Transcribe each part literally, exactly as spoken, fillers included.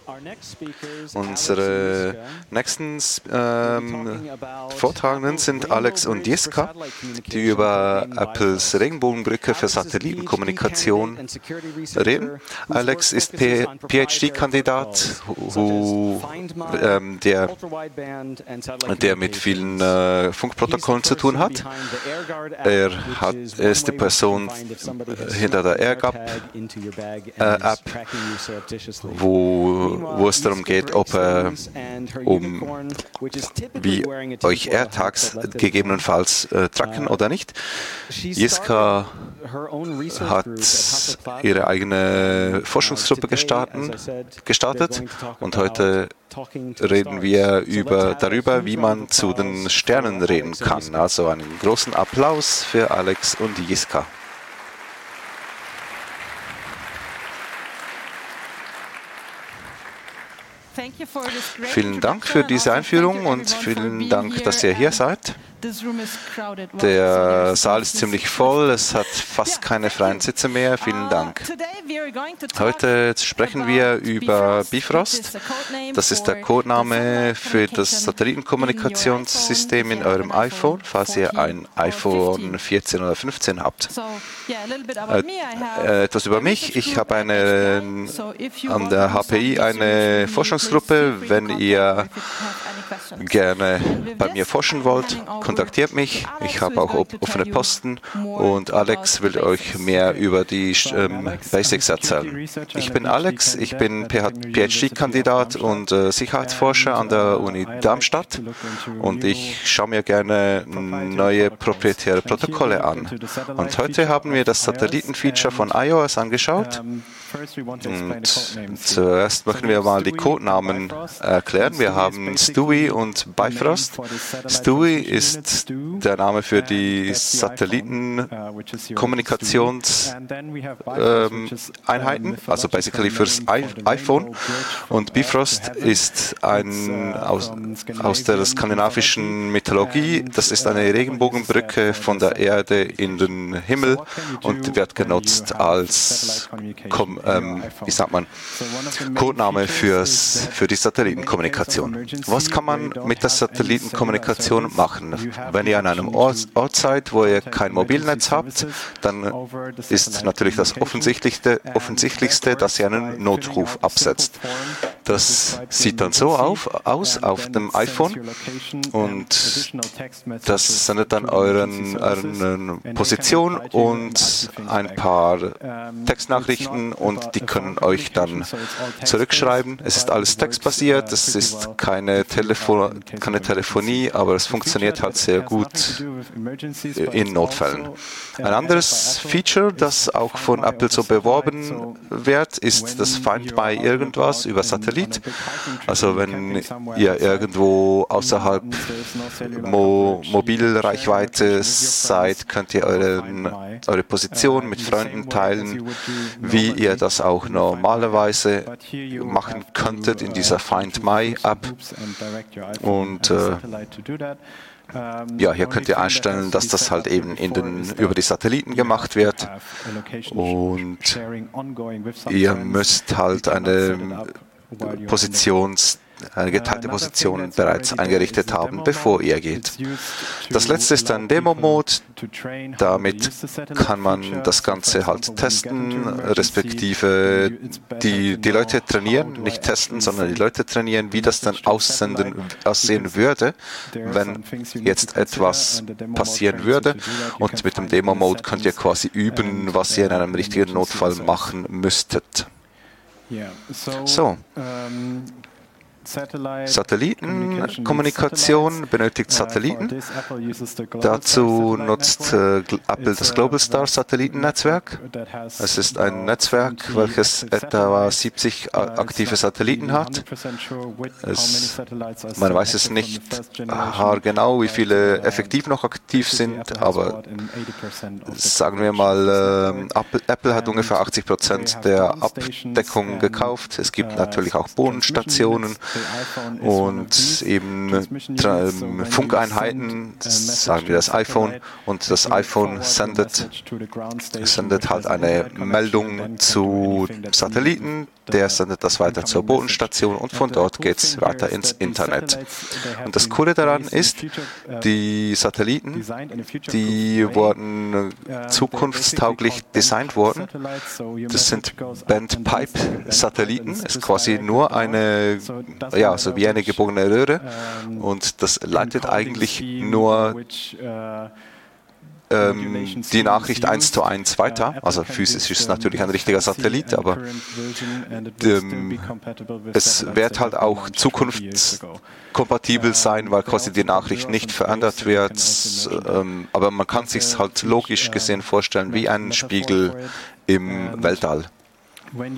Unsere nächsten ähm, Vortragenden sind Alex und Jiska, die über Apples Regenbogenbrücke für Satellitenkommunikation reden. Alex ist P H D-Kandidat, ähm, der, der mit vielen äh, Funkprotokollen zu tun hat. Er hat, er ist die Person hinter der AirGap-App, wo, wo es darum geht, ob er um wie euch AirTags gegebenenfalls äh, tracken oder nicht. Jiska hat ihre eigene Forschungsgruppe gestartet, gestartet und heute reden wir über, darüber, wie man zu den Sternen reden kann. Also einen großen Applaus für Alex und Jiska. Vielen Dank für diese Einführung und vielen Dank, dass ihr hier seid. Der Saal ist ziemlich voll, es hat fast keine freien Sitze mehr. Vielen Dank. Heute sprechen wir über Bifrost. Das ist der Codename für das Satellitenkommunikationssystem in eurem iPhone, falls ihr ein iPhone vierzehn oder fünfzehn habt. Äh, etwas über mich. Ich habe eine, an der H P I eine Forschungsgruppe. Wenn ihr gerne bei mir forschen wollt, kontaktiert mich. Ich habe auch offene Posten und Alex will euch mehr über die ähm, Basics erzählen. Ich bin Alex, ich bin P H D-Kandidat und äh, Sicherheitsforscher an der Uni Darmstadt und ich schaue mir gerne neue proprietäre Protokolle an. Und heute haben wir das Satellitenfeature von iOS angeschaut. Und zuerst möchten wir mal die Codenamen erklären. Wir haben Stewie und Bifrost. Stewie ist der Name für die Satellitenkommunikationseinheiten, ähm, also basically fürs iPhone. Und Bifrost ist ein aus, aus der skandinavischen Mythologie. Das ist eine Regenbogenbrücke von der Erde in den Himmel und wird genutzt als Kom Ähm, wie sagt man, Codename fürs, für die Satellitenkommunikation. Was kann man mit der Satellitenkommunikation machen? Wenn ihr an einem Ort, Ort seid, wo ihr kein Mobilnetz habt, dann ist natürlich das Offensichtlichste, Offensichtlichste, dass ihr einen Notruf absetzt. Das sieht dann so auf, aus auf dem iPhone und das sendet dann euren, euren Position und ein paar Textnachrichten und die können euch dann zurückschreiben. Es ist alles textbasiert, es ist keine, Telefo- keine Telefonie, aber es funktioniert halt sehr gut in Notfällen. Ein anderes Feature, das auch von Apple so beworben wird, ist das Find My Irgendwas über Satellit. Also wenn ihr irgendwo außerhalb Mo- Mobilreichweite seid, könnt ihr euren, eure Position mit Freunden teilen, wie ihr das auch normalerweise machen könntet in dieser Find My App. Und äh, ja, hier könnt ihr einstellen, dass das halt eben in den, über die Satelliten gemacht wird. Und ihr müsst halt eine Positions eine geteilte Position bereits eingerichtet haben, bevor ihr geht. Das letzte ist ein Demo-Mode. Damit kann man das Ganze halt testen, respektive die, die Leute trainieren, nicht testen, sondern die Leute trainieren, wie das dann aussenden, aussehen würde, wenn jetzt etwas passieren würde. Und mit dem Demo-Mode könnt ihr quasi üben, was ihr in einem richtigen Notfall machen müsstet. So. Satellitenkommunikation benötigt Satelliten. Dazu nutzt äh, Apple das Globalstar Satellitennetzwerk. Es ist ein Netzwerk, welches etwa siebzig aktive Satelliten hat. Es, man weiß es nicht haargenau, wie viele effektiv noch aktiv sind, aber sagen wir mal, äh, Apple, Apple hat ungefähr achtzig Prozent der Abdeckung gekauft. Es gibt natürlich auch Bodenstationen, und eben Funkeinheiten, sagen wir das iPhone, und das iPhone sendet, sendet halt eine Meldung zu Satelliten, der sendet das weiter zur Bodenstation und von dort geht es weiter ins Internet. Und das Coole daran ist, die Satelliten, die wurden zukunftstauglich designt worden. Das sind Bent-Pipe-Satelliten, ist quasi nur eine, ja, so wie eine gebogene Röhre, und das leitet eigentlich nur ähm, die Nachricht eins zu eins weiter. Also physisch ist es natürlich ein richtiger Satellit, aber ähm, es wird halt auch zukunftskompatibel sein, weil quasi die Nachricht nicht verändert wird. Ähm, aber man kann sich es halt logisch gesehen vorstellen wie ein Spiegel im Weltall. Wenn,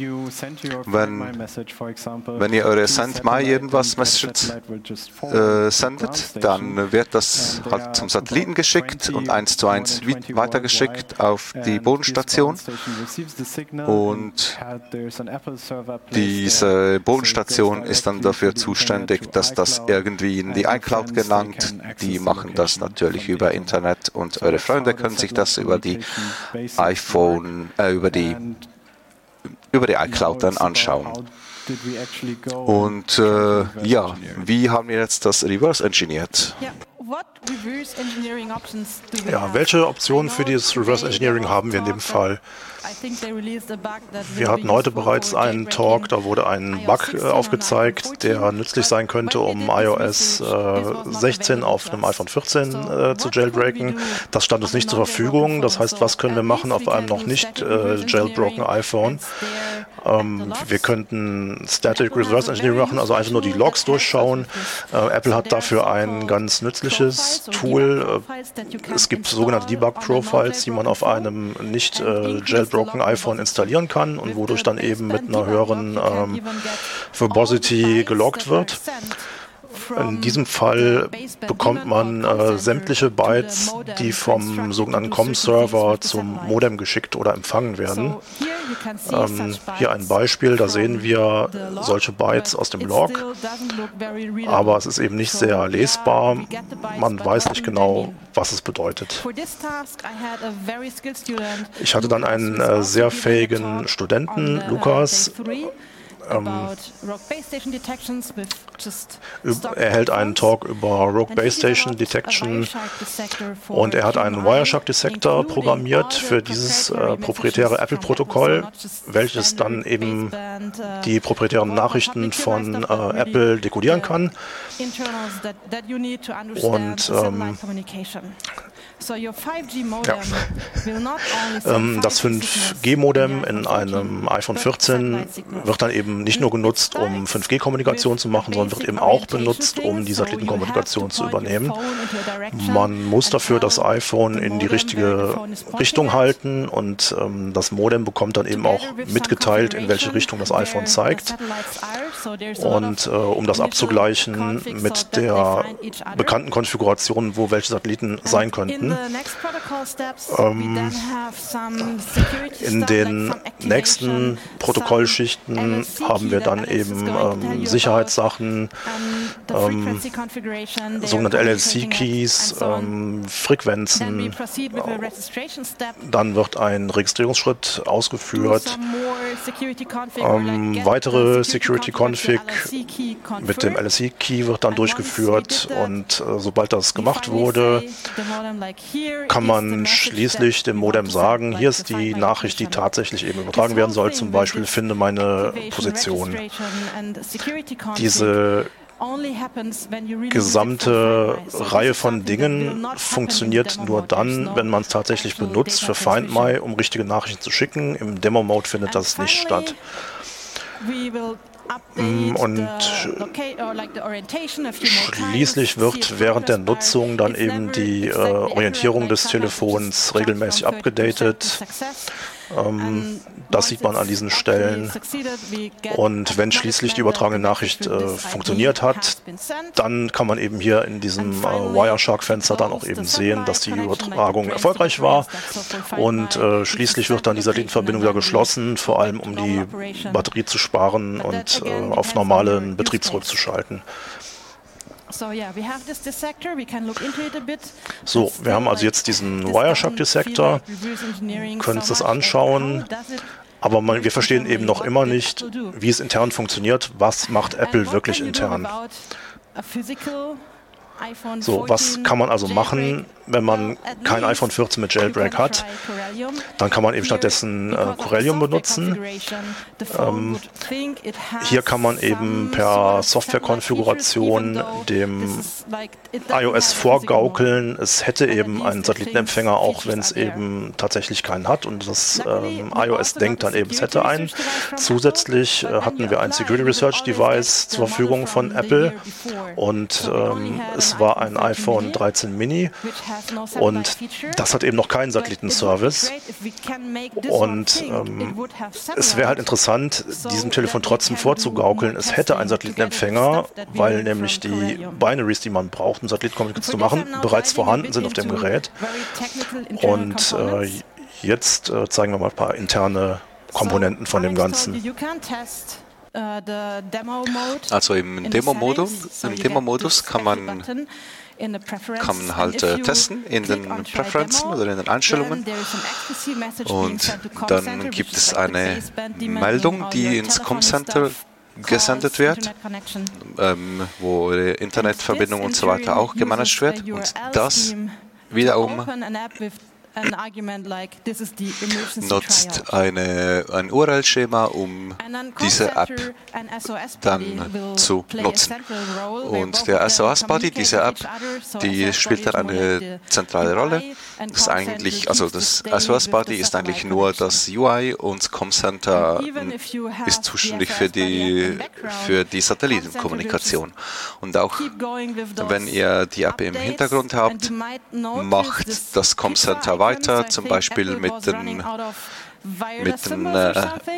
wenn ihr eure Send My irgendwas Message äh, sendet, dann wird das halt zum Satelliten geschickt und eins zu eins weitergeschickt auf die Bodenstation. Und diese Bodenstation ist dann dafür zuständig, dass das irgendwie in die iCloud gelangt. Die machen das natürlich über Internet und eure Freunde können sich das über die iPhone, äh, über die über die iCloud dann anschauen. Und äh, ja, wie haben wir jetzt das reverse engineert? Ja, welche Optionen für dieses Reverse Engineering haben wir in dem Fall? Wir hatten heute bereits einen Talk, da wurde ein Bug äh, aufgezeigt, der nützlich sein könnte, um iOS äh, sechzehn auf einem iPhone vierzehn äh, zu jailbreaken. Das stand uns nicht zur Verfügung. Das heißt, was können wir machen auf einem noch nicht äh, jailbroken iPhone? Ähm, wir könnten Static Reverse Engineering machen, also einfach nur die Logs durchschauen. Äh, Apple hat dafür ein ganz nützliches Tool. Äh, es gibt sogenannte Debug-Profiles, die man auf einem nicht äh, jailbroken iPhone installieren kann und wodurch dann eben mit einer höheren ähm, Verbosity geloggt wird. In diesem Fall bekommt man äh, sämtliche Bytes, die vom sogenannten C O M-Server zum Modem geschickt oder empfangen werden. Ähm, hier ein Beispiel, da sehen wir solche Bytes aus dem Log, aber es ist eben nicht sehr lesbar. Man weiß nicht genau, was es bedeutet. Ich hatte dann einen äh, sehr fähigen Studenten, Lukas. Ähm, er hält einen Talk über Rogue Base Station Detection und er hat einen Wireshark Detector programmiert für dieses äh, proprietäre Apple-Protokoll, welches dann eben die proprietären Nachrichten von äh, Apple dekodieren kann. Und ähm, ja. ähm, das fünf G Modem in einem iPhone vierzehn wird dann eben nicht nur genutzt, um fünf G Kommunikation zu machen, sondern wird eben auch benutzt, um die Satellitenkommunikation zu übernehmen. Man muss dafür das iPhone in die richtige Richtung halten und ähm, das Modem bekommt dann eben auch mitgeteilt, in welche Richtung das iPhone zeigt. Und äh, um das abzugleichen mit der bekannten Konfiguration, wo welche Satelliten sein könnten. Ähm, in den nächsten Protokollschichten haben wir dann eben ähm, Sicherheitssachen, ähm, sogenannte L L C-Keys, ähm, Frequenzen. Dann wird ein Registrierungsschritt ausgeführt. Ähm, weitere Security-Config mit dem L L C-Key wird dann durchgeführt und äh, sobald das gemacht wurde, kann man schließlich dem Modem sagen, hier ist die Nachricht, die tatsächlich eben übertragen werden soll, zum Beispiel finde meine Position. Diese gesamte Reihe von Dingen funktioniert nur dann, wenn man es tatsächlich benutzt für Find My, um richtige Nachrichten zu schicken. Im Demo-Mode findet das nicht statt. Und schließlich wird während der Nutzung dann eben die äh, Orientierung des Telefons regelmäßig abgedatet. Ähm, das sieht man an diesen Stellen. Und wenn schließlich die übertragene Nachricht äh, funktioniert hat, dann kann man eben hier in diesem äh, Wireshark-Fenster dann auch eben sehen, dass die Übertragung erfolgreich war. Und äh, schließlich wird dann die Satellitenverbindung wieder geschlossen, vor allem um die Batterie zu sparen und äh, auf normalen Betrieb zurückzuschalten. So, wir haben also jetzt diesen Wireshark-Detektor, können uns das anschauen, aber man, wir verstehen eben noch immer nicht, wie es intern funktioniert. Was macht Apple wirklich intern? So, was kann man also machen, wenn man kein iPhone vierzehn mit Jailbreak hat? Dann kann man eben stattdessen äh, Corellium benutzen. Ähm, hier kann man eben per Softwarekonfiguration dem iOS vorgaukeln, es hätte eben einen Satellitenempfänger, auch wenn es eben tatsächlich keinen hat. Und das ähm, iOS denkt dann eben, es hätte einen. Zusätzlich äh, hatten wir ein Security Research Device zur Verfügung von Apple und ähm, es war ein iPhone dreizehn Mini und das hat eben noch keinen Satellitenservice. Und ähm, es wäre halt interessant, diesem Telefon trotzdem vorzugaukeln, es hätte einen Satellitenempfänger, weil nämlich die Binaries, die man braucht, um Satellitenkommunikation zu machen, bereits vorhanden sind auf dem Gerät. Und äh, jetzt äh, zeigen wir mal ein paar interne Komponenten von dem Ganzen. Also im Demo-Modus, im Demo-Modus kann man, kann man halt äh, testen in den Präferenzen oder in den Einstellungen und dann gibt es eine Meldung, die ins Com-Center gesendet wird, ähm, wo die Internetverbindung und so weiter auch gemanagt wird und das wiederum nutzt eine, ein U R L-Schema, um diese App dann zu nutzen. Und der S O S-Buddy, diese App, die spielt dann eine zentrale Rolle. Das ist eigentlich, also das S O S-Buddy ist eigentlich nur das U I und das Com-Center ist zuständig für die, für die Satellitenkommunikation. Und auch wenn ihr die App im Hintergrund habt, macht das Com-Center weiter, zum Beispiel mit den, mit den äh,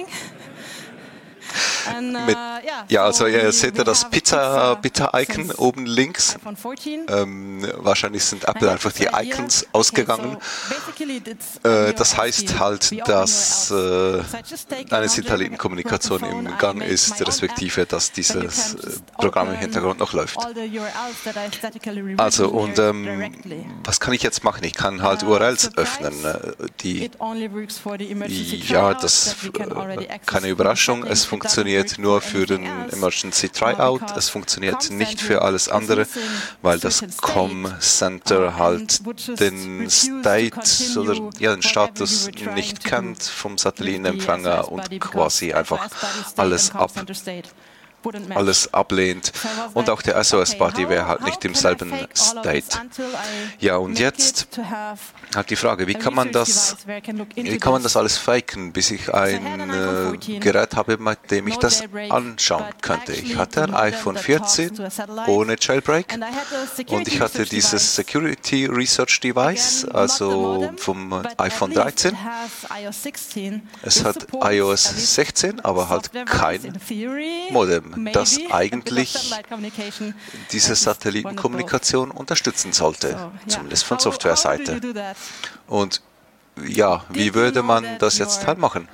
mit, ja, also ihr seht ja das Pizza-Icon oben links. Ähm, wahrscheinlich sind Apple einfach die Icons ausgegangen. Äh, das heißt halt, dass äh, eine Satellitenkommunikation im Gang ist, respektive, dass dieses äh, Programm im Hintergrund noch läuft. Also, und ähm, was kann ich jetzt machen? Ich kann halt U R Ls öffnen. Die, ja, das äh, keine Überraschung, es funktioniert funktioniert nur für den Emergency Tryout, es funktioniert nicht für alles andere, weil das Com-Center halt den State oder ja, den Status nicht kennt vom Satellitenempfänger und quasi einfach alles ab. alles ablehnt und auch der S O S-Buddy wäre halt nicht im selben State. Ja, und jetzt halt die Frage, wie kann man das, wie kann man das alles faken, bis ich ein äh, Gerät habe, mit dem ich das anschauen könnte. Ich hatte ein iPhone vierzehn ohne Jailbreak und ich hatte dieses Security Research Device, also vom iPhone dreizehn. Es hat iOS sechzehn, aber halt kein Modem, das eigentlich diese Satellitenkommunikation unterstützen sollte, zumindest von Softwareseite. Und ja, wie würde man das jetzt halt machen?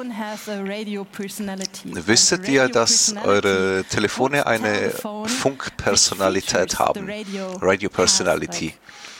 Wisstet ihr, dass eure Telefone eine Funkpersonalität haben? Radio Personality.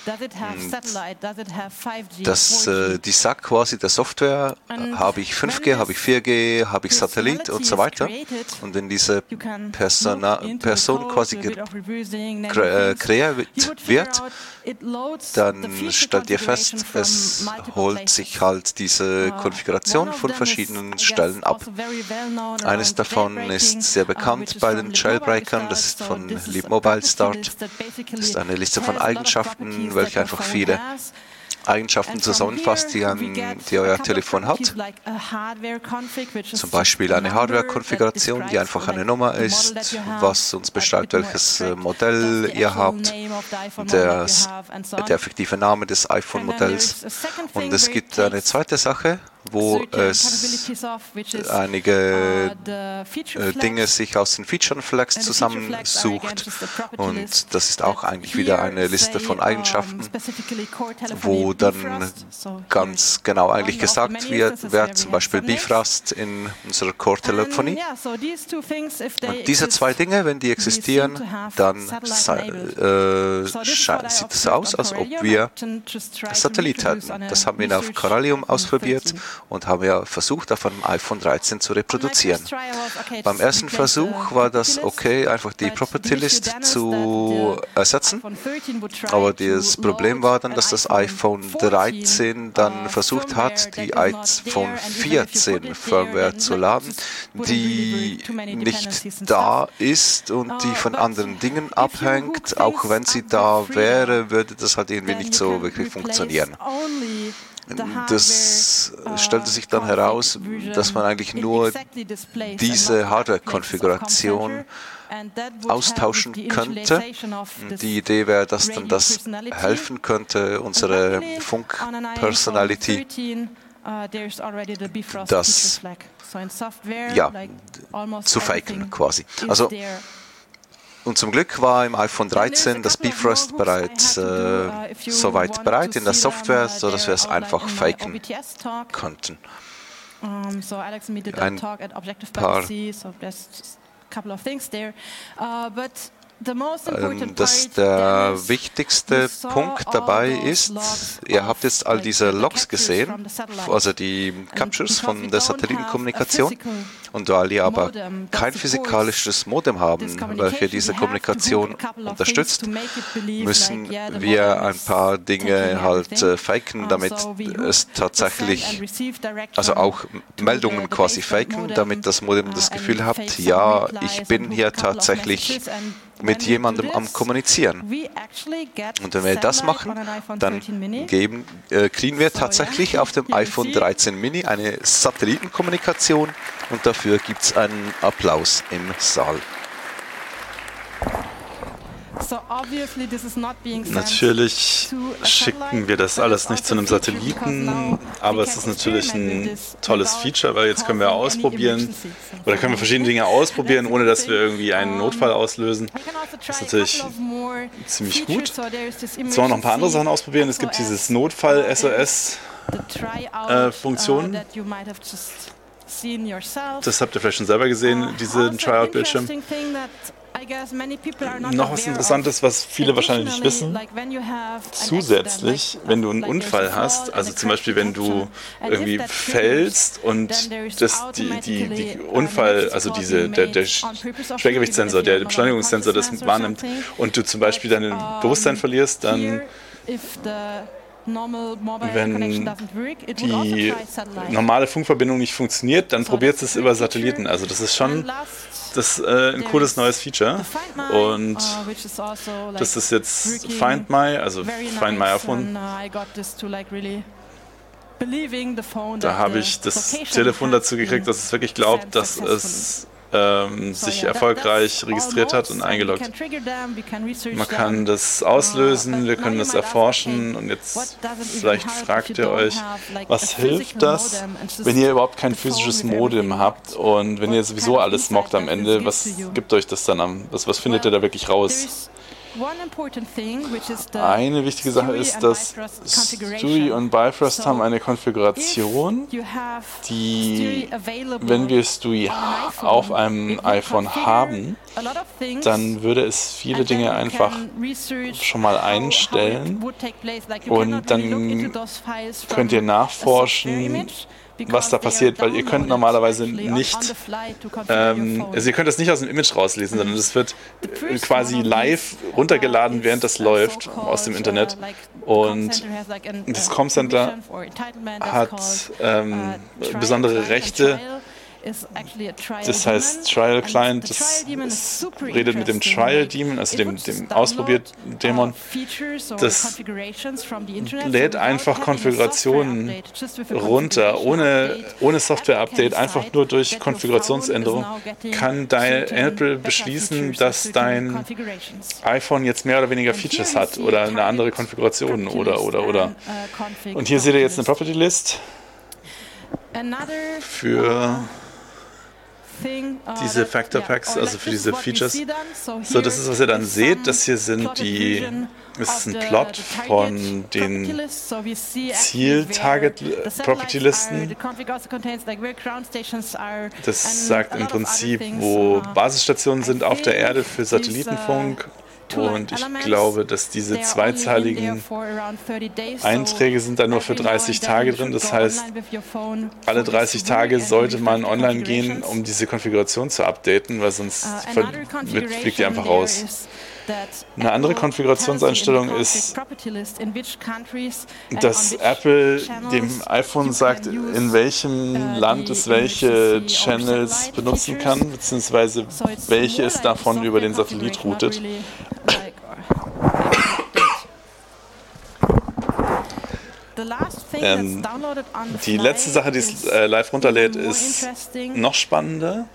Das, äh, die sagt quasi der Software, habe ich fünf G, habe ich vier G, habe ich Satellit und so weiter. Und wenn diese Persona, Person quasi kre kreiert wird, dann stellt ihr fest, es holt sich halt diese Konfiguration von verschiedenen Stellen ab. Eines davon ist sehr bekannt bei den Jailbreakern, das ist von Libmobile Start. Das ist eine Liste von Eigenschaften, welche einfach viele Eigenschaften zusammenfasst, die, ein, die euer Telefon hat. Zum Beispiel eine Hardware-Konfiguration, die einfach eine Nummer ist, was uns beschreibt, welches Modell ihr habt, der, der effektive Name des iPhone-Modells. Und es gibt eine zweite Sache, wo es einige äh, Dinge sich aus den Feature Flags zusammensucht. Und das ist auch eigentlich wieder eine Liste von Eigenschaften, wo dann ganz genau eigentlich gesagt wird, wer zum Beispiel Bifrost in unserer Core-Telefonie. Und diese zwei Dinge, wenn die existieren, dann äh, sieht es aus, als ob wir Satellit hätten. Das haben wir auf Corallium ausprobiert und haben ja versucht, auf einem iPhone dreizehn zu reproduzieren. Beim ersten Versuch war das okay, einfach die Property List zu ersetzen, aber das Problem war dann, dass das iPhone dreizehn dann versucht hat, die iPhone vierzehn Firmware zu laden, die nicht da ist und die von anderen Dingen abhängt. Auch wenn sie da wäre, würde das halt irgendwie nicht so wirklich funktionieren. Das stellte sich dann heraus, dass man eigentlich nur diese Hardware-Konfiguration austauschen könnte. Die Idee wäre, dass dann das helfen könnte, unsere Funk-Personality, das ja, zu faken quasi. Also Und zum Glück war im iPhone dreizehn das Bifrost bereits äh, soweit bereit in der Software, sodass wir es einfach faken konnten. Ein paar dass der wichtigste Punkt dabei ist, ihr habt jetzt all diese Logs gesehen, also die Captures von der Satellitenkommunikation, und weil ihr aber kein physikalisches Modem haben, welches diese Kommunikation unterstützt, müssen wir ein paar Dinge halt äh, faken, damit es tatsächlich, also auch Meldungen quasi faken, damit das Modem das Gefühl hat, ja, ich bin hier tatsächlich mit jemandem am Kommunizieren. Und wenn wir das machen, dann geben, äh, kriegen wir tatsächlich auf dem iPhone dreizehn Mini eine Satellitenkommunikation und dafür gibt es einen Applaus im Saal. Natürlich schicken wir das alles nicht zu einem Satelliten, aber es ist natürlich ein tolles Feature, weil jetzt können wir ausprobieren oder können wir verschiedene Dinge ausprobieren, ohne dass wir irgendwie einen Notfall auslösen. Das ist natürlich ziemlich gut. Jetzt wollen wir noch ein paar andere Sachen ausprobieren. Es gibt dieses Notfall-S O S-Funktion. Das habt ihr vielleicht schon selber gesehen, diesen Tryout-Bildschirm. Noch was Interessantes, was viele wahrscheinlich nicht wissen, zusätzlich, wenn du einen Unfall hast, also zum Beispiel, wenn du irgendwie fällst und das, die, die, die Unfall, also diese, der, der Schwergewichtssensor, der Beschleunigungssensor das wahrnimmt und du zum Beispiel dein Bewusstsein verlierst, dann wenn die normale Funkverbindung nicht funktioniert, dann probiert es über Satelliten. Also das ist schon das ist, äh, ein cooles neues Feature. Und das ist jetzt Find My, also Find My iPhone. Da habe ich das Telefon dazu gekriegt, dass es wirklich glaubt, dass es ähm, sich erfolgreich registriert hat und eingeloggt. Man kann das auslösen, wir können das erforschen und jetzt vielleicht fragt ihr euch, was hilft das, wenn ihr überhaupt kein physisches Modem habt und wenn ihr sowieso alles mockt am Ende, was gibt euch das dann am, was, was findet ihr da wirklich raus? Eine wichtige Sache ist, dass Stewie und Bifrost haben eine Konfiguration, die, wenn wir Stewie auf einem iPhone haben, dann würde es viele Dinge einfach schon mal einstellen und dann könnt ihr nachforschen, was da passiert, weil ihr könnt normalerweise nicht, ähm, also ihr könnt das nicht aus dem Image rauslesen, sondern es wird quasi live runtergeladen, während das läuft aus dem Internet. Und das Com-Center hat ähm, besondere Rechte. Das heißt Trial Client, das, das redet mit dem Trial Daemon, also dem, dem Ausprobiert-Dämon. Das lädt einfach Konfigurationen runter, ohne, ohne Software-Update, einfach nur durch Konfigurationsänderung kann dein Apple beschließen, dass dein iPhone jetzt mehr oder weniger Features hat oder eine andere Konfiguration oder, oder, oder. Und hier seht ihr jetzt eine Property List. für diese Factor Packs, also für diese Features. So, das ist, was ihr dann seht. Das hier sind die, das ist ein Plot von den Ziel-Target-Property-Listen. Das sagt im Prinzip, wo Basisstationen sind auf der Erde für Satellitenfunk. Und ich glaube, dass diese zweizeiligen Einträge sind da nur für dreißig Tage drin. Das heißt, alle dreißig Tage sollte man online gehen, um diese Konfiguration zu updaten, weil sonst fliegt die einfach raus. Eine andere Konfigurationseinstellung ist, dass Apple dem iPhone sagt, in welchem Land es welche Channels benutzen kann, beziehungsweise welche es davon über den Satellit routet. Ähm, die letzte Sache, die es äh, live runterlädt, ist noch spannender.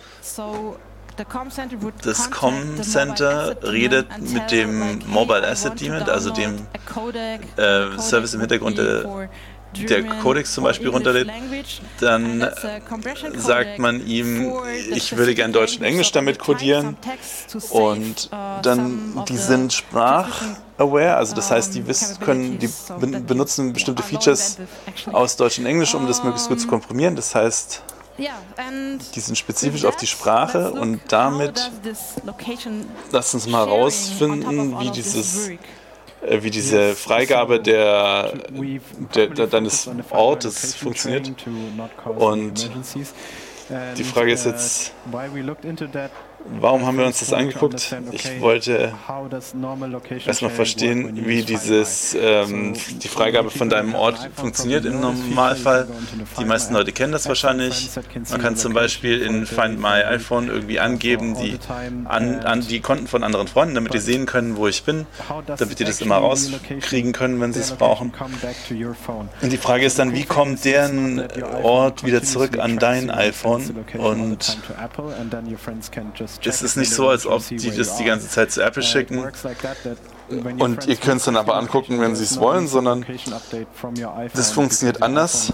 Das Com Center redet mit dem Mobile Asset Daemon, also dem äh, Service im Hintergrund, der, der Codecs zum Beispiel runterlädt. Dann sagt man ihm, ich würde gern Deutsch und Englisch damit codieren. Und dann, die sind sprach-aware, also das heißt, die wissen, können, die benutzen bestimmte Features aus Deutsch und Englisch, um das möglichst gut zu komprimieren. Das heißt, die sind spezifisch auf die Sprache und damit lasst uns mal rausfinden, wie dieses äh, wie diese Freigabe der, der, der deines Ortes funktioniert. Und die Frage ist jetzt, warum haben wir uns das angeguckt? Ich wollte erstmal verstehen, wie dieses, ähm, die Freigabe von deinem Ort funktioniert im Normalfall. Die meisten Leute kennen das wahrscheinlich. Man kann zum Beispiel in Find My iPhone irgendwie angeben, die, an, an die Konten von anderen Freunden, damit die sehen können, wo ich bin, damit die das immer rauskriegen können, wenn sie es brauchen. Und die Frage ist dann, wie kommt deren Ort wieder zurück an dein iPhone? Und es ist nicht so, als ob die das die ganze Zeit zu Apple schicken und ihr könnt es dann aber angucken, wenn sie es wollen, sondern das funktioniert anders.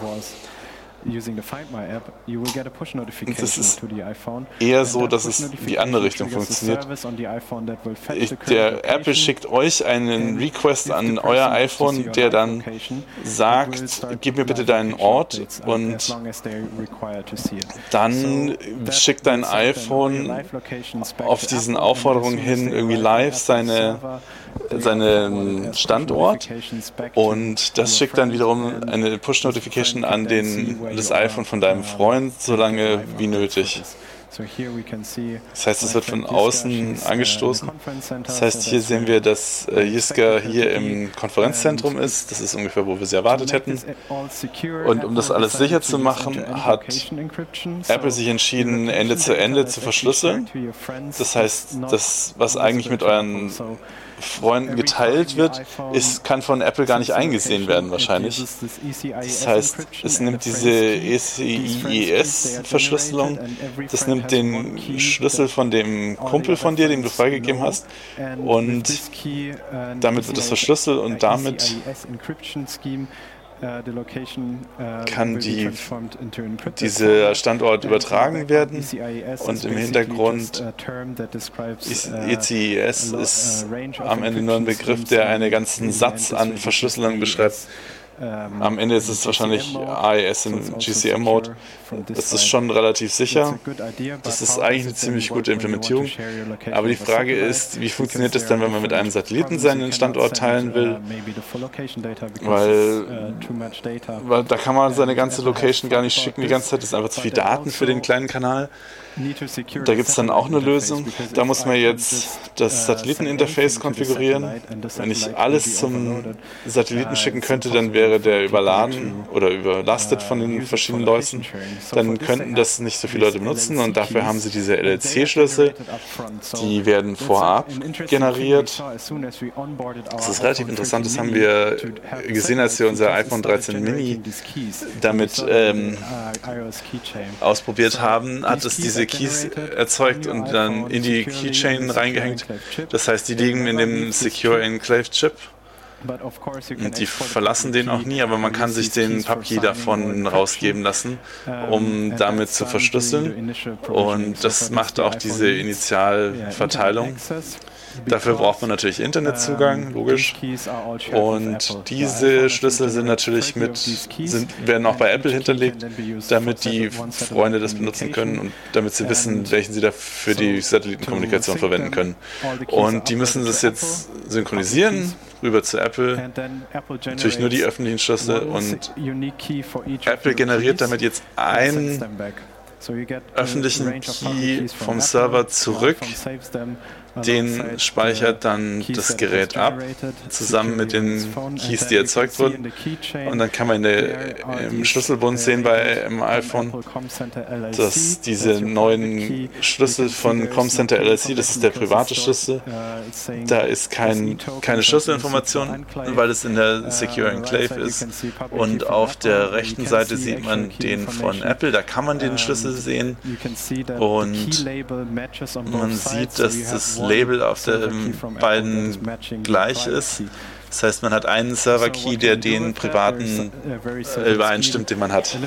Das ist eher so, dass es in die andere Richtung funktioniert. Ich, der Apple schickt euch einen Request an euer iPhone, der dann sagt, gib mir bitte deinen Ort, und dann schickt dein iPhone auf diesen Aufforderungen hin irgendwie live seine seinen Standort, und das schickt dann wiederum eine Push-Notification an den, das iPhone von deinem Freund, so lange wie nötig. Das heißt, es wird von außen angestoßen. Das heißt, hier sehen wir, dass äh, Jiska hier im Konferenzzentrum ist. Das ist ungefähr, wo wir sie erwartet hätten. Und um das alles sicher zu machen, hat Apple sich entschieden, Ende zu Ende zu verschlüsseln. Das heißt, das, was eigentlich mit euren Freunden geteilt wird, ist, kann von Apple gar nicht eingesehen werden wahrscheinlich. Das heißt, es nimmt diese E C I E S-Verschlüsselung, das nimmt den Schlüssel von dem Kumpel von dir, den du freigegeben hast, und damit wird es verschlüsselt, und damit kann die, dieser Standort übertragen werden, und im Hintergrund E C I E S ist am Ende nur ein Begriff, der einen ganzen Satz an Verschlüsselung beschreibt. Am Ende ist es wahrscheinlich A E S im G C M-Mode. Das ist schon relativ sicher. Das ist eigentlich eine ziemlich gute Implementierung. Aber die Frage ist, wie funktioniert das dann, wenn man mit einem Satelliten seinen Standort teilen will? Weil, weil da kann man seine ganze Location gar nicht schicken die ganze Zeit. Das ist einfach zu viel Daten für den kleinen Kanal. Da gibt es dann auch eine Lösung. Da muss man jetzt das Satelliteninterface konfigurieren. Wenn ich alles zum Satelliten schicken könnte, dann wäre der überladen oder überlastet von den verschiedenen Leuten. Dann könnten das nicht so viele Leute benutzen, und dafür haben sie diese L L C-Schlüssel. Die werden vorab generiert. Das ist relativ interessant. Das haben wir gesehen, als wir unser iPhone dreizehn Mini damit ähm, ausprobiert haben. Hat es diese Keys erzeugt und dann in die Keychain reingehängt. Das heißt, die liegen in dem Secure Enclave Chip. Und die verlassen den auch nie, aber man kann sich den Pub-Key davon rausgeben lassen, um damit zu verschlüsseln. Und das macht auch diese Initialverteilung. Dafür braucht man natürlich Internetzugang, logisch. Und diese Schlüssel sind natürlich mit, sind, werden auch bei Apple hinterlegt, damit die Freunde das benutzen können und damit sie wissen, welchen sie da für die Satellitenkommunikation verwenden können. Und die müssen das jetzt synchronisieren, rüber zu Apple. Natürlich nur die öffentlichen Schlüssel und Apple generiert damit jetzt einen öffentlichen Key vom Server zurück. Den speichert dann das Gerät ab, zusammen mit den Keys, die erzeugt wurden. Und dann kann man in der, im Schlüsselbund sehen bei im iPhone, dass diese neuen Schlüssel von ComCenter L L C, das ist der private Schlüssel, da ist kein, keine Schlüsselinformation, weil es in der Secure Enclave ist. Und auf der rechten Seite sieht man den von Apple, da kann man den Schlüssel sehen. Und man sieht, dass das Label auf den beiden gleich ist. Das heißt, man hat einen Server-Key, der den privaten übereinstimmt, den man hat.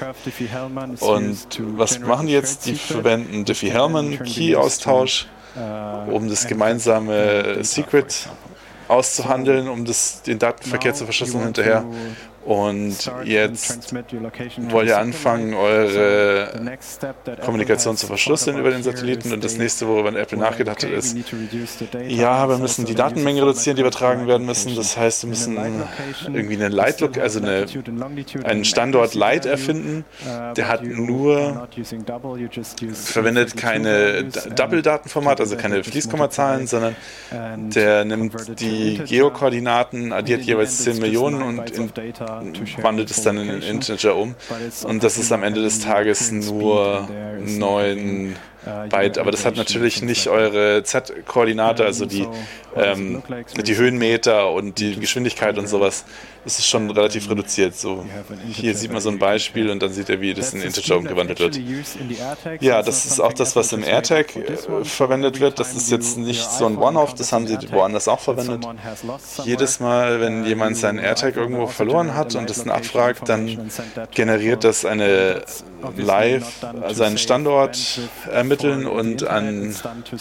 Und was machen die jetzt? Die verwenden Diffie-Hellman-Key-Austausch, um das gemeinsame Secret auszuhandeln, um das, den Datenverkehr zu verschlüsseln hinterher. Und jetzt wollt ihr anfangen, eure Kommunikation zu verschlüsseln über den Satelliten. Und das nächste, worüber Apple nachgedacht hat, ist, ja, wir müssen die Datenmengen reduzieren, die übertragen werden müssen. Das heißt, wir müssen irgendwie eine Light-Look, also eine, einen Standort Light erfinden. Der hat nur, verwendet keine Double-Datenformat, also keine Fließkommazahlen, sondern der nimmt die Geokoordinaten, addiert jeweils zehn Millionen und in wandelt es dann in einen Integer um. Und das ist am Ende des Tages nur neun Byte. Aber das hat natürlich nicht eure Z-Koordinate, also die, ähm, die Höhenmeter und die Geschwindigkeit und sowas. Das ist schon relativ reduziert. So, hier sieht man so ein Beispiel und dann sieht ihr, wie das in Integer umgewandelt wird. Ja, das ist auch das, was im AirTag äh, verwendet wird. Das ist jetzt nicht so ein One-Off, das haben sie woanders auch verwendet. Jedes Mal, wenn jemand seinen AirTag irgendwo verloren hat und das abfragt, dann generiert das eine Live, also einen Standort ermitteln und an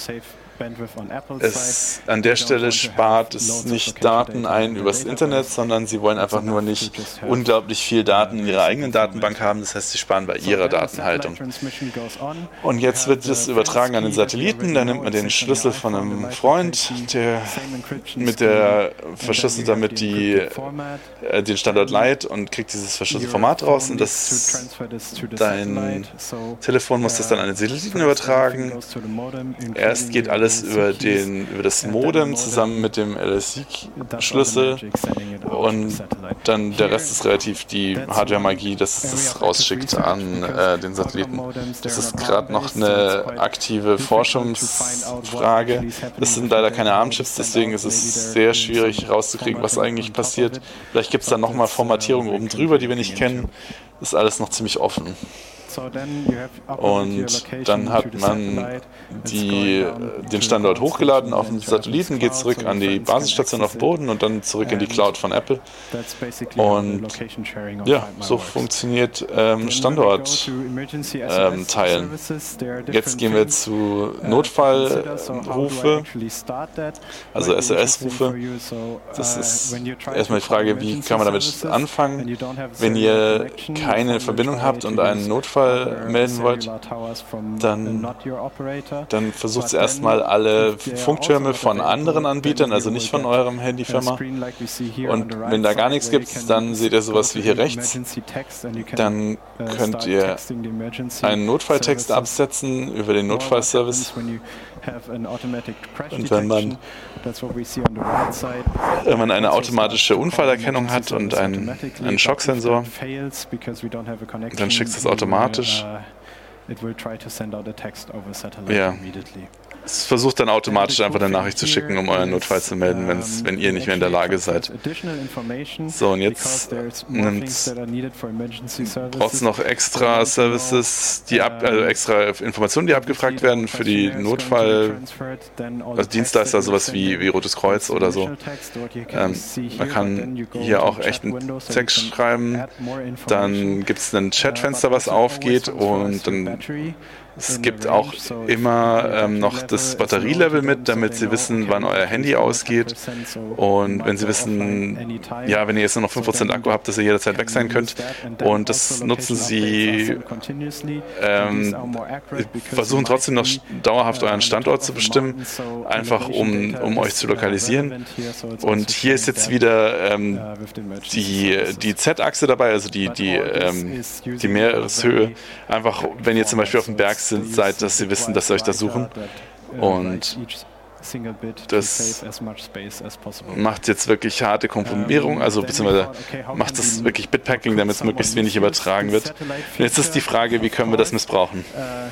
Es, an der Stelle spart es nicht Daten ein übers Internet, sondern sie wollen einfach nur nicht unglaublich viel Daten in ihrer eigenen Datenbank haben. Das heißt, sie sparen bei ihrer Datenhaltung. Und jetzt wird es übertragen an den Satelliten. Da nimmt man den Schlüssel von einem Freund, der mit der verschlüsselt damit die, äh, den Standort Light und kriegt dieses verschlüsselte Format raus. Und das, dein Telefon muss das dann an den Satelliten übertragen. Erst geht alles über, den, über das Modem zusammen mit dem L S I-Schlüssel und dann der Rest ist relativ die Hardware-Magie, dass es das rausschickt an äh, den Satelliten. Das ist gerade noch eine aktive Forschungsfrage. Das sind leider keine ARM-Chips, deswegen ist es sehr schwierig rauszukriegen, was eigentlich passiert. Vielleicht gibt es da nochmal Formatierungen oben drüber, die wir nicht kennen. Das ist alles noch ziemlich offen. Und dann hat man die, den Standort hochgeladen auf den Satelliten, geht zurück an die Basisstation auf Boden und dann zurück in die Cloud von Apple. Und ja, so funktioniert ähm, Standort ähm, teilen. Jetzt gehen wir zu Notfallrufe, also S O S-Rufe. Das ist erstmal die Frage, wie kann man damit anfangen, wenn ihr keine Verbindung habt und einen Notfall melden wollt, dann, dann versucht es erstmal alle Funktürme von anderen Anbietern, also nicht von eurem Handyfirma. Und wenn da gar nichts gibt, dann seht ihr sowas wie hier rechts. Dann könnt ihr einen Notfalltext absetzen über den Notfallservice. Und wenn man, wenn man eine automatische Unfallerkennung hat und einen, einen Schocksensor, dann schickt es automatisch. Ja. es versucht dann automatisch einfach eine Nachricht zu schicken, um euren Notfall zu melden, wenn's, wenn ihr nicht mehr in der Lage seid. So, und jetzt braucht es noch extra Services, die ab, also extra Informationen, die abgefragt werden für die Notfall, also Dienstleister, sowas wie, wie Rotes Kreuz oder so. Ähm, man kann hier auch echt einen Text schreiben, dann gibt es ein Chatfenster, was aufgeht, und dann es gibt auch immer ähm, noch das Batterielevel mit, damit Sie wissen, wann euer Handy ausgeht. Und wenn Sie wissen, ja, wenn ihr jetzt nur noch fünf Prozent Akku habt, dass ihr jederzeit weg sein könnt. Und das nutzen Sie, ähm, versuchen trotzdem noch dauerhaft euren Standort zu bestimmen, einfach um, um euch zu lokalisieren. Und hier ist jetzt wieder ähm, die, die Z-Achse dabei, also die, die, ähm, die Meereshöhe. Einfach, wenn ihr zum Beispiel auf dem Berg sind, seid, dass sie wissen, dass sie euch da suchen. Und das macht jetzt wirklich harte Komprimierung, also beziehungsweise macht das wirklich Bitpacking, damit es möglichst wenig übertragen wird. Und jetzt ist die Frage, wie können wir das missbrauchen?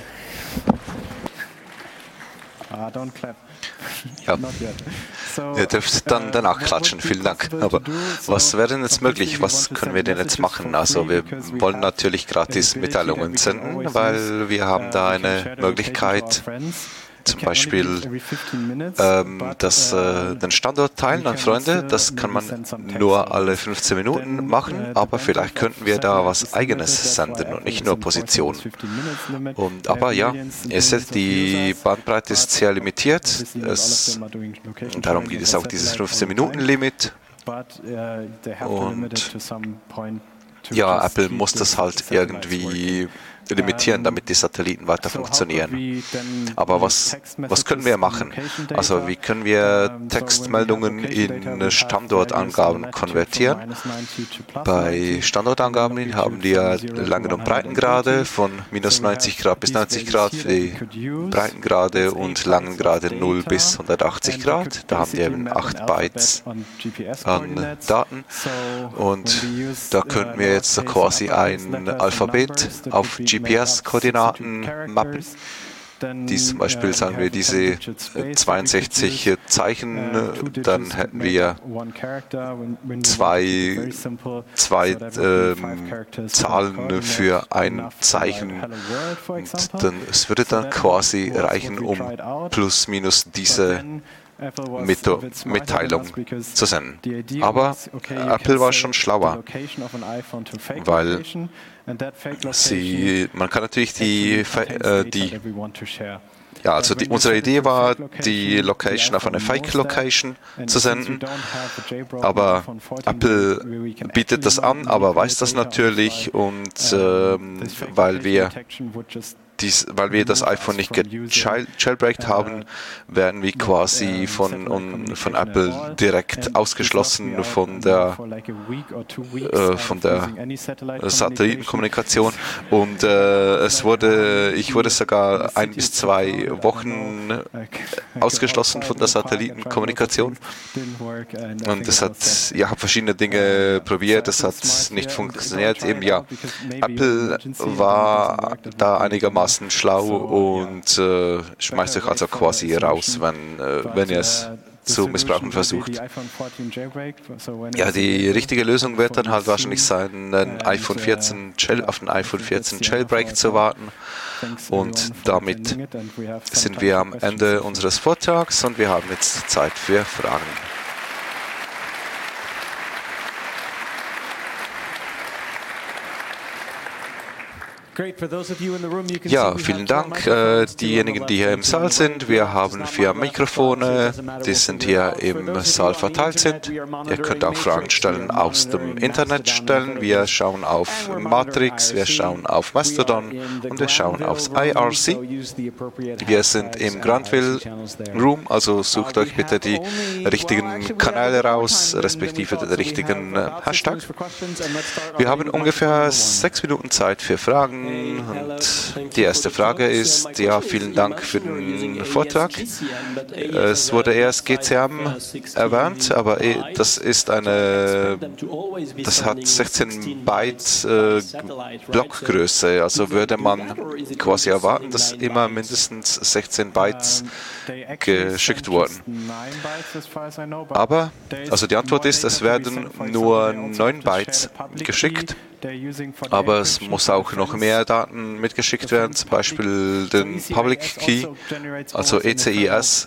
Ja. Ihr dürft dann danach klatschen, vielen Dank. Aber was wäre denn jetzt möglich? Was können wir denn jetzt machen? Also wir wollen natürlich gratis Mitteilungen senden, weil wir haben da eine Möglichkeit, zum Beispiel ähm, das, äh, den Standort teilen an Freunde. Das kann man nur alle fünfzehn Minuten machen, aber vielleicht könnten wir da was Eigenes senden und nicht nur Position. Und, aber ja, ihr seht, die Bandbreite ist sehr limitiert. Es, darum gibt es auch dieses fünfzehn Minuten Limit. Und ja, Apple muss das halt irgendwie limitieren, damit die Satelliten weiter funktionieren. Aber was, was können wir machen? Also wie können wir Textmeldungen in Standortangaben konvertieren? Bei Standortangaben haben wir Langen- und Breitengrade von minus neunzig Grad bis neunzig Grad für die Breitengrade und Langengrade null bis hundertachtzig Grad. Da haben wir eben acht Bytes an Daten. Und da könnten wir jetzt quasi ein Alphabet auf G P S-Koordinaten mappen. Dies zum Beispiel, sagen wir, diese zweiundsechzig Zeichen, dann hätten wir zwei, zwei äh, Zahlen für ein Zeichen. Und dann, es würde dann quasi reichen, um plus minus diese Mitteilung zu senden. Aber Apple war schon schlauer, weil sie, man kann natürlich die, äh, die ja, also die, unsere Idee war, die Location auf eine Fake-Location zu senden, aber Apple bietet das an, aber weiß das natürlich, und ähm, weil wir Dies, weil wir das iPhone nicht gejailbreakt haben, werden wir quasi von, um, von Apple direkt ausgeschlossen von der, äh, von der Satellitenkommunikation. Und äh, es wurde, ich wurde sogar ein bis zwei Wochen ausgeschlossen von der Satellitenkommunikation. Und es hat, ja, habe verschiedene Dinge probiert, es hat nicht funktioniert. Eben ja, Apple war da einigermaßen schlau und äh, schmeißt euch also quasi raus, wenn, äh, wenn ihr es zu missbrauchen versucht. Ja, die richtige Lösung wird dann halt wahrscheinlich sein, ein iPhone vierzehn, auf den iPhone vierzehn Jailbreak zu warten. Und damit sind wir am Ende unseres Vortrags und wir haben jetzt Zeit für Fragen. Ja, vielen Dank. Äh, diejenigen, die hier im Saal sind, wir haben vier Mikrofone, die sind hier im Saal verteilt sind. Ihr könnt auch Fragen stellen aus dem Internet stellen. Wir schauen auf Matrix, wir schauen auf Mastodon und wir schauen aufs I R C. Wir sind im Granville Room, also sucht euch bitte die richtigen Kanäle raus, respektive den richtigen Hashtag. Wir haben ungefähr sechs Minuten Zeit für Fragen. Fragen. Und die erste Frage ist, ja, vielen Dank für den Vortrag. Es wurde erst G C M erwähnt, aber das ist eine, das hat sechzehn Byte äh, Blockgröße, also würde man quasi erwarten, dass immer mindestens sechzehn Bytes geschickt wurden. Aber, also die Antwort ist, es werden nur neun Bytes geschickt, aber es muss auch noch mehr Daten mitgeschickt werden, zum Beispiel den Public Key, also E C I S,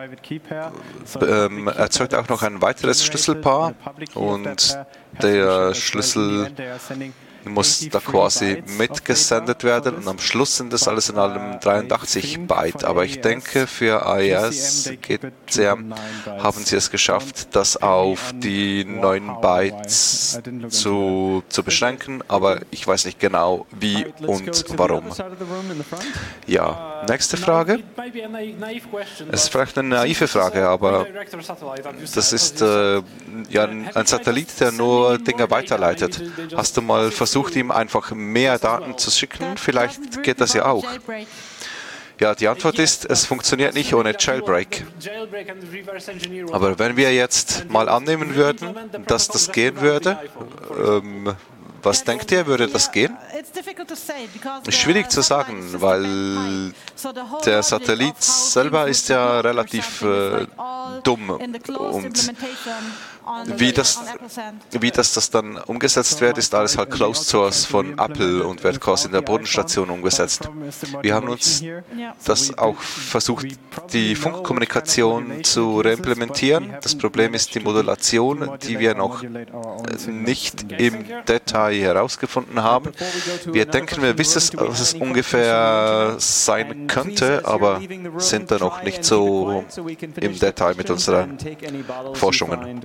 ähm, erzeugt auch noch ein weiteres Schlüsselpaar und der Schlüssel muss da quasi mitgesendet werden und am Schluss sind das alles in allem dreiundachtzig Byte. Aber ich denke, für A E S, G C M, haben sie es geschafft, das auf die neun Bytes zu, zu beschränken, aber ich weiß nicht genau, wie und warum. Ja, nächste Frage. Es ist vielleicht eine naive Frage, aber das ist äh, ja ein Satellit, der nur Dinge weiterleitet. Hast du mal versucht, ihm einfach mehr Daten zu schicken? Vielleicht geht das ja auch. Ja, die Antwort ist, es funktioniert nicht ohne Jailbreak. Aber wenn wir jetzt mal annehmen würden, dass das gehen würde, ähm, was denkt ihr, würde das gehen? Schwierig zu sagen, weil der Satellit selber ist ja relativ äh, dumm und wie das, wie das, das dann umgesetzt wird, ist alles halt Closed Source von Apple und wird quasi in der Bodenstation umgesetzt. Wir haben uns das auch versucht, die Funkkommunikation zu reimplementieren. Das Problem ist die Modulation, die wir noch nicht im Detail herausgefunden haben. Wir denken, wir wissen, was es ungefähr sein könnte, aber sind da noch nicht so im Detail mit unseren Forschungen.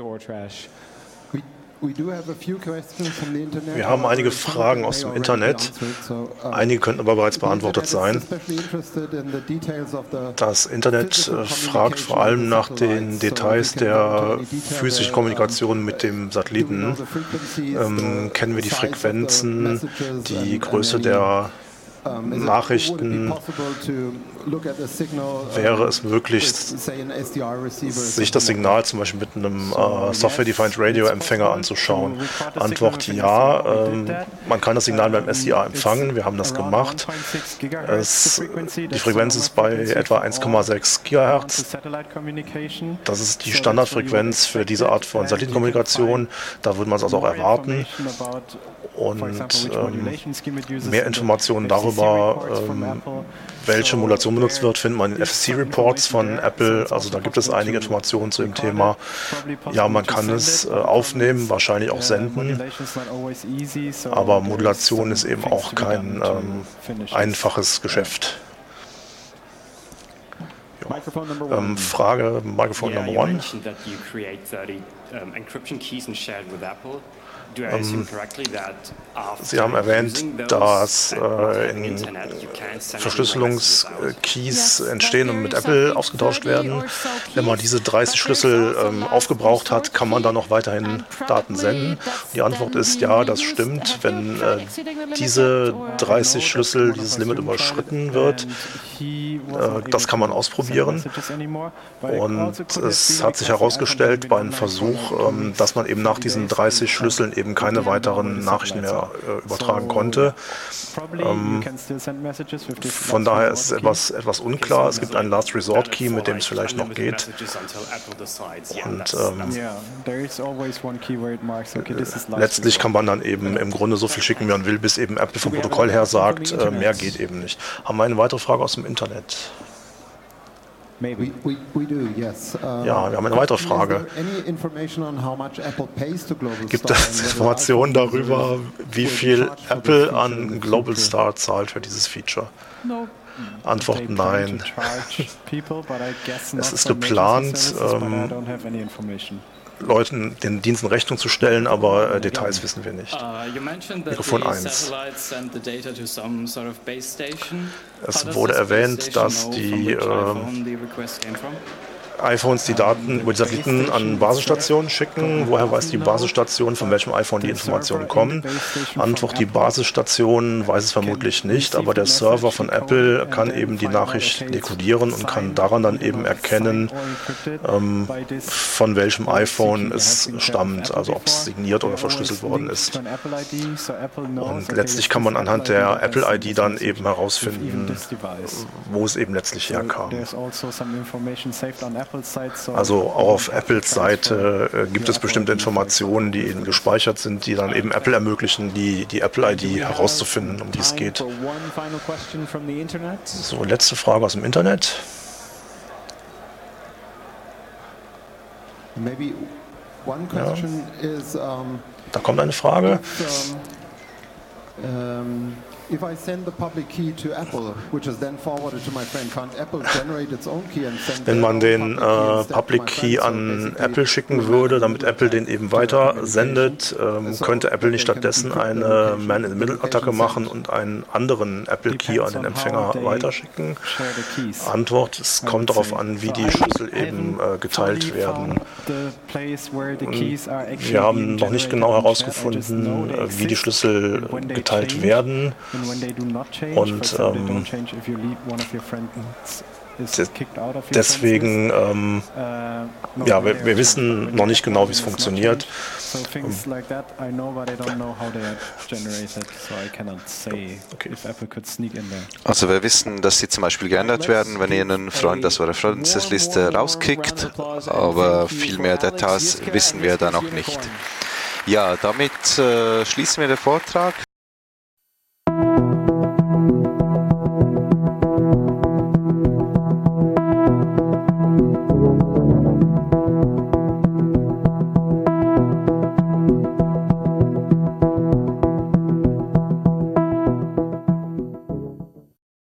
Wir haben einige Fragen aus dem Internet. Einige könnten aber bereits beantwortet sein. Das Internet fragt vor allem nach den Details der physischen Kommunikation mit dem Satelliten. Ähm, kennen wir die Frequenzen, die Größe der Nachrichten? Wäre es möglich, sich das Signal zum Beispiel mit einem äh, Software-Defined Radio-Empfänger anzuschauen? Antwort ja. Ähm, man kann das Signal beim S D A empfangen. Wir haben das gemacht. Es, die Frequenz ist bei etwa eins Komma sechs Gigahertz. Das ist die Standardfrequenz für diese Art von Satellitenkommunikation. Da würde man es also auch erwarten. Und ähm, mehr Informationen darüber, ähm, welche Modulation benutzt wird, findet man in F C C-Reports von Apple. Also da gibt es einige Informationen zu dem Thema. Ja, man kann es äh, aufnehmen, wahrscheinlich auch senden. Aber Modulation ist eben auch kein ähm, einfaches Geschäft. Ja. Ähm, Frage, Mikrofon Number One. Ähm, Sie haben erwähnt, dass äh, in Verschlüsselungskeys entstehen und mit Apple ausgetauscht werden. Wenn man diese dreißig Schlüssel ähm, aufgebraucht hat, kann man dann noch weiterhin Daten senden? Die Antwort ist ja, das stimmt. Wenn äh, diese dreißig Schlüssel, dieses Limit überschritten wird, äh, das kann man ausprobieren. Und es hat sich herausgestellt bei einem Versuch, ähm, dass man eben nach diesen dreißig Schlüsseln eben eben keine weiteren Nachrichten mehr äh, übertragen konnte. Ähm, von daher ist es etwas, etwas unklar. Es gibt einen Last Resort Key, mit dem es vielleicht noch geht. Und ähm, letztlich kann man dann eben im Grunde so viel schicken, wie man will, bis eben Apple vom Protokoll her sagt, äh, mehr geht eben nicht. Haben wir eine weitere Frage aus dem Internet? Ja, wir haben eine weitere Frage. Gibt es Informationen darüber, wie viel Apple an Global Star zahlt für dieses Feature? Antwort nein. Es ist geplant, ähm, Leuten den Diensten Rechnung zu stellen, aber äh, Details wissen wir nicht. Mikrofon eins. Es wurde erwähnt, dass die äh, iPhones die Daten über die Satelliten an Basisstationen schicken. Woher weiß die Basisstation, von welchem iPhone die Informationen kommen? Antwort, die Basisstation weiß es vermutlich nicht, aber der Server von Apple kann eben die Nachricht dekodieren und kann daran dann eben erkennen, ähm, von welchem iPhone es stammt, also ob es signiert oder verschlüsselt worden ist. Und letztlich kann man anhand der Apple I D dann eben herausfinden, wo es eben letztlich herkam. Also auch auf Apples Seite äh, gibt es bestimmte Informationen, die eben gespeichert sind, die dann eben Apple ermöglichen, die, die Apple I D herauszufinden, um die es geht. So, letzte Frage aus dem Internet. Ja. Da kommt eine Frage. If I send the public key to Apple, which is then forwarded to my friend, can't Apple generate its own key and send? Wenn man den äh, Public Key an Apple schicken würde, damit Apple den eben weiter sendet, ähm, könnte Apple nicht stattdessen eine Man-in-the-Middle-Attacke machen und einen anderen Apple Key an den Empfänger weiterschicken? Antwort, es kommt darauf an, wie die Schlüssel eben äh, geteilt werden. Und wir haben noch nicht genau herausgefunden, äh, wie die Schlüssel geteilt werden. Und ähm, deswegen, ähm, ja, wir, wir wissen noch nicht genau, wie es funktioniert. Okay. Also wir wissen, dass sie zum Beispiel geändert werden, wenn ihr einen Freund aus eurer Freundesliste rauskickt, aber viel mehr Details wissen wir da noch nicht. Ja, damit äh, schließen wir den Vortrag.